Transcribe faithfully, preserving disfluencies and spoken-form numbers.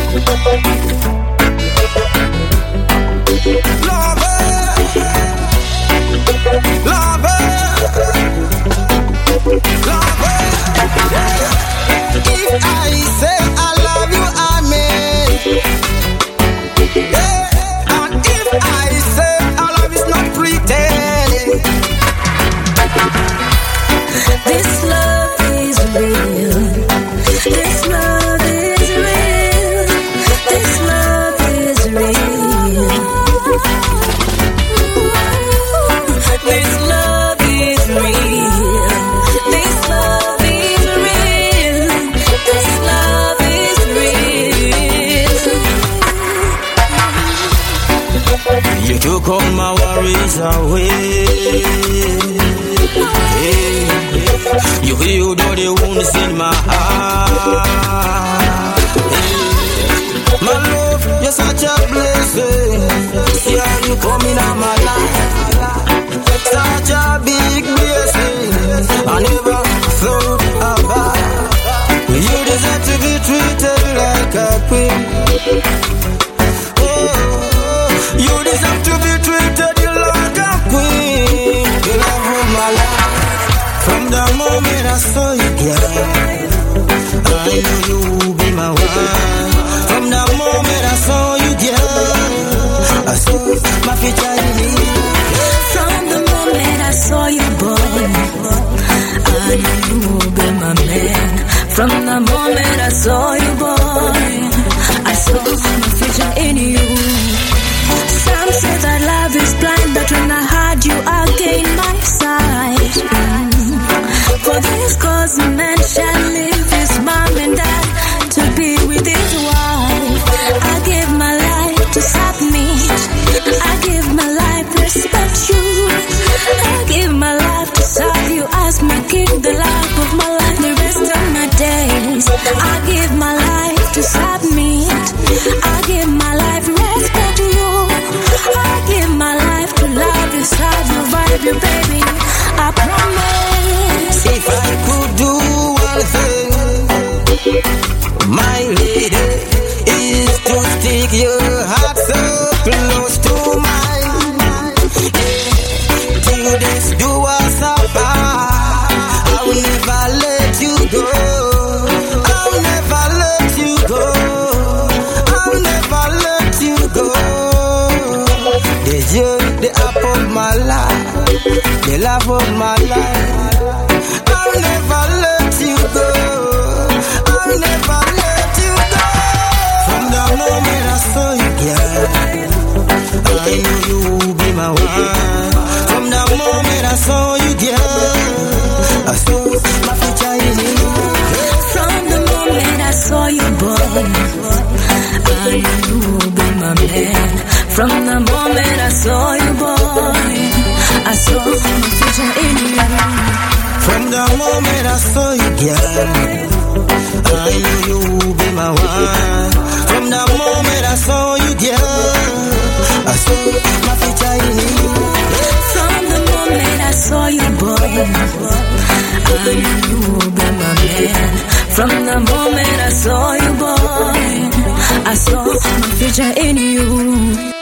You took all my worries away. Hey, you healed all the wounds in my heart. Hey, my love, you're such a blessing. See how you come in my life. Such a big blessing. I never thought about. You deserve to be treated like a queen. You deserve to be treated like a queen. The love of my life. From the moment I saw you, girl, I knew you would be my wife. From the moment I saw you, girl, I saw my future in you. From the moment I saw you, boy, I knew you would be my man. From the moment I saw you, boy, I saw my future in you. Some say that love is blind, but when I had you, I gained my sight. Mm. For this cause a man shall leave his mom and dad to be with his wife. I give my life to submit. I give my life to respect you. I give my life to serve you as my king, the life of my life, the rest of my days. I give my life to submit. I give my life to respect you. I give my life to love you, serve you, vibe you, baby. I promise. If I could do one thing, my lady, is to stick your heart so close to mine. Yeah. Till this do us apart, I will never let you go. I'll never let you go. I'll never let you go. The joy, the apple of my life, the love of my life. I'll never let you go. I'll never let you go. From the moment I saw you, girl, I knew you would be my wife. From the moment I saw you, girl, I saw my future in you. From the moment I saw you, boy, I knew you would be my man. From the moment I saw you, boy, I saw my future in you. From the moment I saw you, girl, I knew you would be my wife. From the moment I saw you, girl, I saw my future in you. From the moment I saw you, boy, I knew you would be my man. From the moment I saw you, boy, I saw my future in you.